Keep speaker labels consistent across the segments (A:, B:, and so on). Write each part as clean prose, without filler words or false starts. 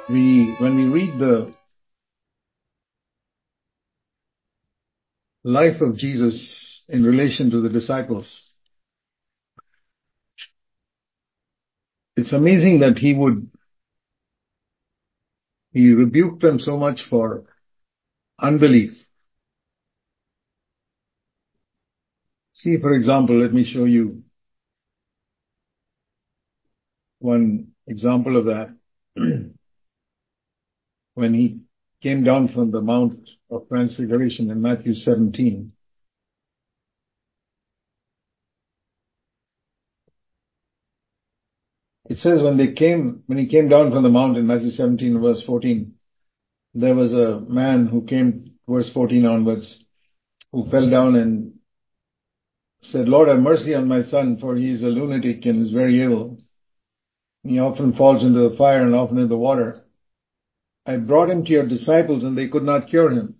A: When we read the life of Jesus in relation to the disciples, it's amazing that he rebuked them so much for unbelief. See, for example, let me show you one example of that. When he came down from the Mount of Transfiguration in Matthew 17, it says when he came down from the mount in Matthew 17 verse 14, there was a man who came, verse 14 onwards, who fell down and said, "Lord, have mercy on my son, for he is a lunatic and is very ill. He often falls into the fire and often into the water. I brought him to your disciples and they could not cure him."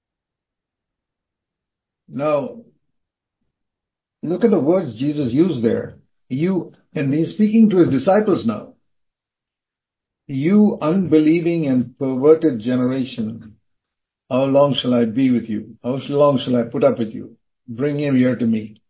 A: Now, look at the words Jesus used there. And he's speaking to his disciples now. "You unbelieving and perverted generation, how long shall I be with you? How long shall I put up with you? Bring him here to me."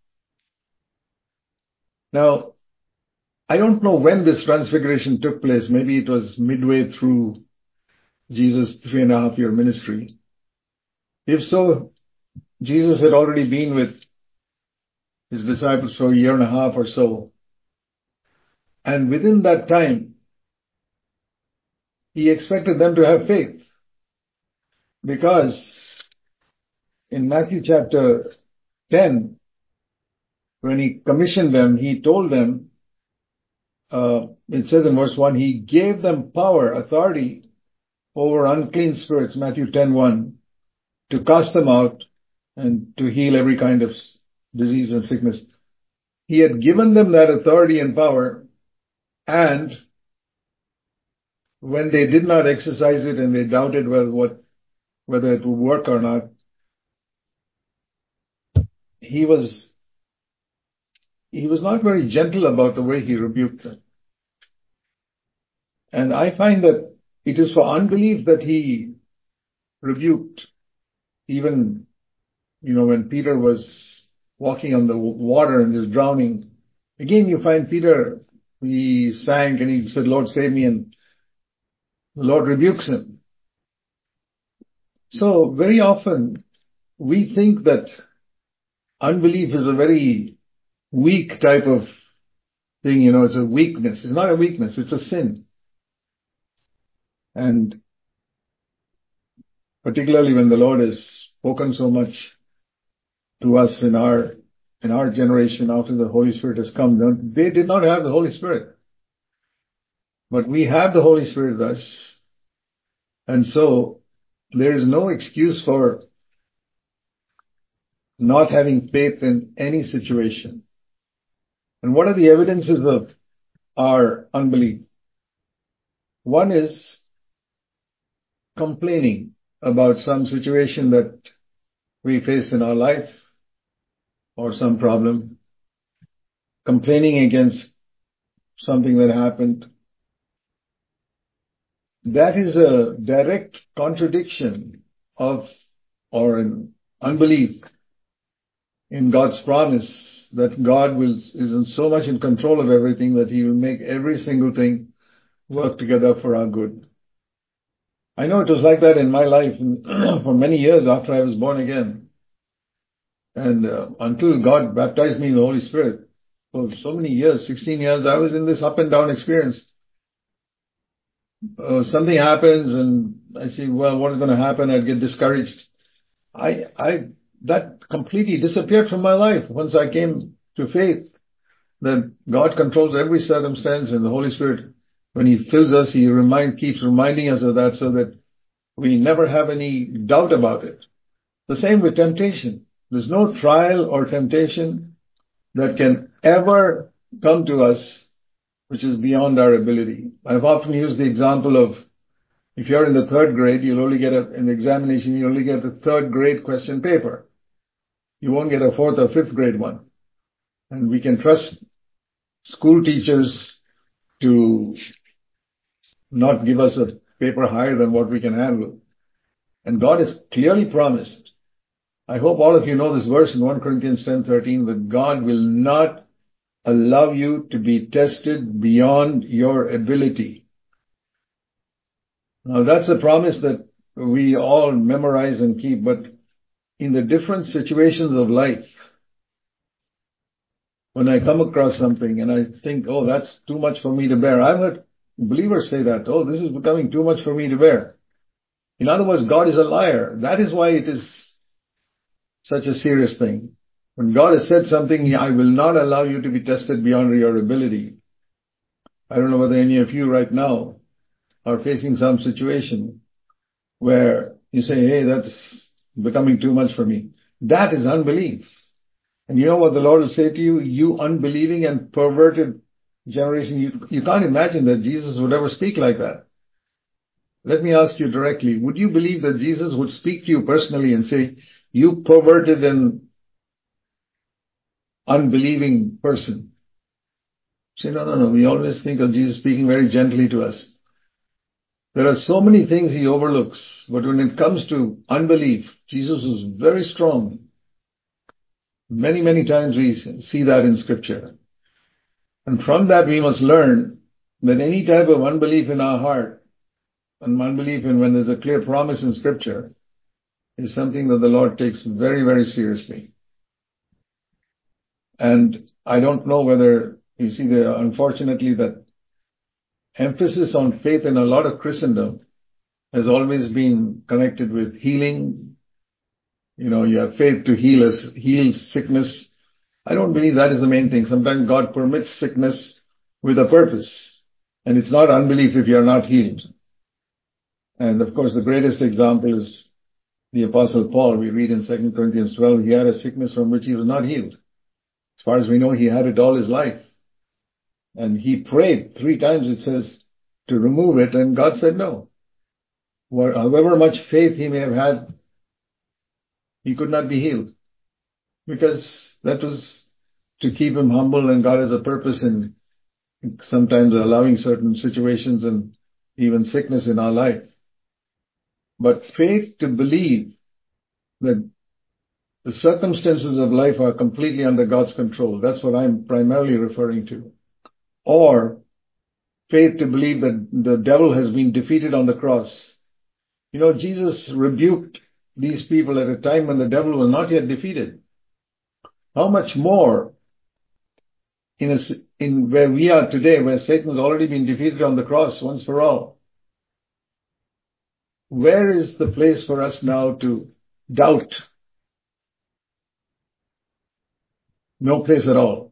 A: Now, I don't know when this transfiguration took place. Maybe it was midway through Jesus' 3.5-year ministry. If so, Jesus had already been with his disciples for 1.5 years or so. And within that time, he expected them to have faith. Because in Matthew chapter 10, when he commissioned them, he told them, it says in verse 1, he gave them power, authority over unclean spirits, Matthew 10:1, to cast them out and to heal every kind of disease and sickness. He had given them that authority and power, and when they did not exercise it and they doubted whether it would work or not, he was not very gentle about the way he rebuked them. And I find that it is for unbelief that he rebuked. Even, when Peter was walking on the water and was drowning, again you find Peter, he sank and he said, "Lord, save me," and the Lord rebukes him. So very often we think that unbelief is a very weak type of thing, it's a weakness. It's not a weakness, it's a sin. And particularly when the Lord has spoken so much to us in our generation after the Holy Spirit has come, they did not have the Holy Spirit. But we have the Holy Spirit with us. And so there is no excuse for not having faith in any situation. And what are the evidences of our unbelief? One is complaining about some situation that we face in our life or some problem, complaining against something that happened. That is a direct contradiction or an unbelief in God's promise that God is so much in control of everything that He will make every single thing work together for our good. I know it was like that in my life for many years after I was born again. And until God baptized me in the Holy Spirit, for so many years, 16 years, I was in this up and down experience. Something happens and I say, well, what is going to happen? I'd get discouraged. That completely disappeared from my life once I came to faith that God controls every circumstance, and the Holy Spirit, when He fills us, He keeps reminding us of that so that we never have any doubt about it. The same with temptation. There's no trial or temptation that can ever come to us which is beyond our ability. I've often used the example of, if you're in the 3rd grade, in the examination, you only get the 3rd grade question paper. You won't get a 4th or 5th grade one. And we can trust school teachers to not give us paper higher than what we can handle. And God has clearly promised. I hope all of you know this verse in 1 Corinthians 10:13, that God will not allow you to be tested beyond your ability. Now that's a promise that we all memorize and keep, but in the different situations of life, when I come across something and I think, oh, that's too much for me to bear. I've heard believers say that, oh, this is becoming too much for me to bear. In other words, God is a liar. That is why it is such a serious thing. When God has said something, I will not allow you to be tested beyond your ability. I don't know whether any of you right now are facing some situation where you say, hey, that's becoming too much for me. That is unbelief. And you know what the Lord will say to you? You unbelieving and perverted generation. You can't imagine that Jesus would ever speak like that. Let me ask you directly. Would you believe that Jesus would speak to you personally and say, you perverted and unbelieving person? Say, no. We always think of Jesus speaking very gently to us. There are so many things he overlooks, but when it comes to unbelief, Jesus is very strong. Many times we see that in Scripture. And from that we must learn that any type of unbelief in our heart, and unbelief in when there's a clear promise in Scripture, is something that the Lord takes very seriously. And I don't know whether you see unfortunately that emphasis on faith in a lot of Christendom has always been connected with healing. You know, you have faith to heal sickness. I don't believe that is the main thing. Sometimes God permits sickness with a purpose. And it's not unbelief if you're not healed. And of course, the greatest example is the Apostle Paul. We read in 2 Corinthians 12, he had a sickness from which he was not healed. As far as we know, he had it all his life. And he prayed 3 times, it says, to remove it, and God said no. However much faith he may have had, he could not be healed. Because that was to keep him humble, and God has a purpose in sometimes allowing certain situations and even sickness in our life. But faith to believe that the circumstances of life are completely under God's control, that's what I'm primarily referring to. Or faith to believe that the devil has been defeated on the cross. You know, Jesus rebuked these people at a time when the devil was not yet defeated. How much more in where we are today, where Satan has already been defeated on the cross once for all? Where is the place for us now to doubt? No place at all.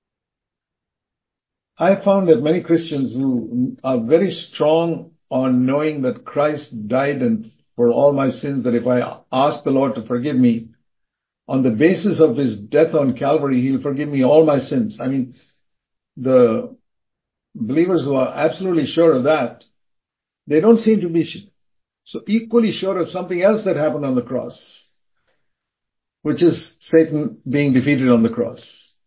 A: I found that many Christians who are very strong on knowing that Christ died and for all my sins, that if I ask the Lord to forgive me, on the basis of his death on Calvary, he'll forgive me all my sins. I mean, the believers who are absolutely sure of that, they don't seem to be so equally sure of something else that happened on the cross, which is Satan being defeated on the cross.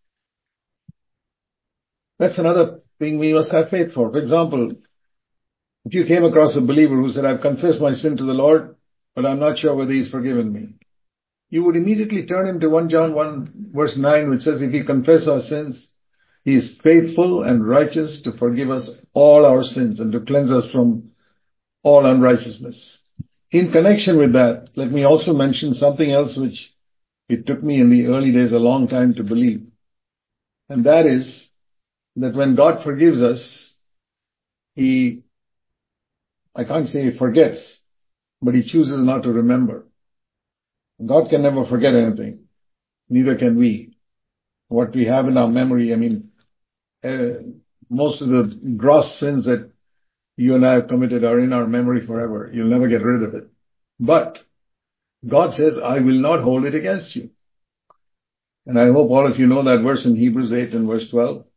A: That's another thing we must have faith for. For example, if you came across a believer who said, I've confessed my sin to the Lord, but I'm not sure whether he's forgiven me, you would immediately turn him to 1 John 1 verse 9, which says, if we confess our sins, he is faithful and righteous to forgive us all our sins and to cleanse us from all unrighteousness. In connection with that, let me also mention something else which it took me in the early days a long time to believe. And that is that when God forgives us, I can't say he forgets, but he chooses not to remember. God can never forget anything. Neither can we. What we have in our memory, I mean, most of the gross sins that you and I have committed are in our memory forever. You'll never get rid of it. But God says, I will not hold it against you. And I hope all of you know that verse in Hebrews 8 and verse 12.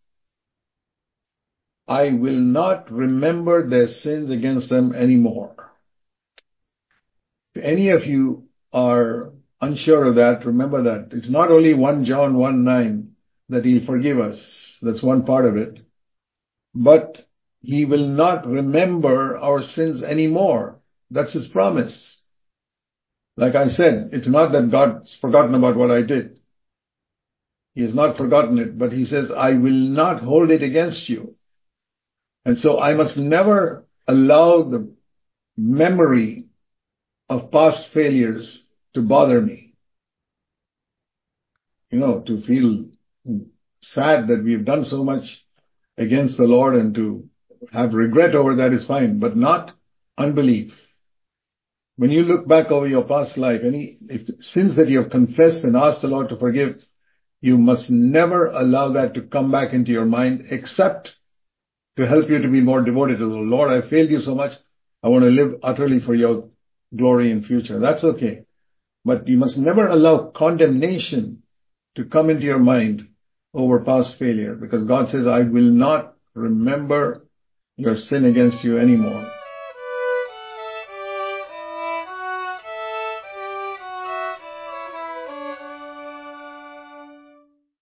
A: I will not remember their sins against them anymore. If any of you are unsure of that, remember that. It's not only 1 John 1:9 that he'll forgive us. That's one part of it. But He will not remember our sins anymore. That's His promise. Like I said, it's not that God's forgotten about what I did. He has not forgotten it, but He says, I will not hold it against you. And so I must never allow the memory of past failures to bother me. To feel sad that we've done so much against the Lord and to have regret over that is fine, but not unbelief. When you look back over your past life, if sins that you have confessed and asked the Lord to forgive, you must never allow that to come back into your mind, except to help you to be more devoted to the Lord. I failed you so much. I want to live utterly for your glory in future. That's okay. But you must never allow condemnation to come into your mind over past failure, because God says, I will not remember your sin against you anymore.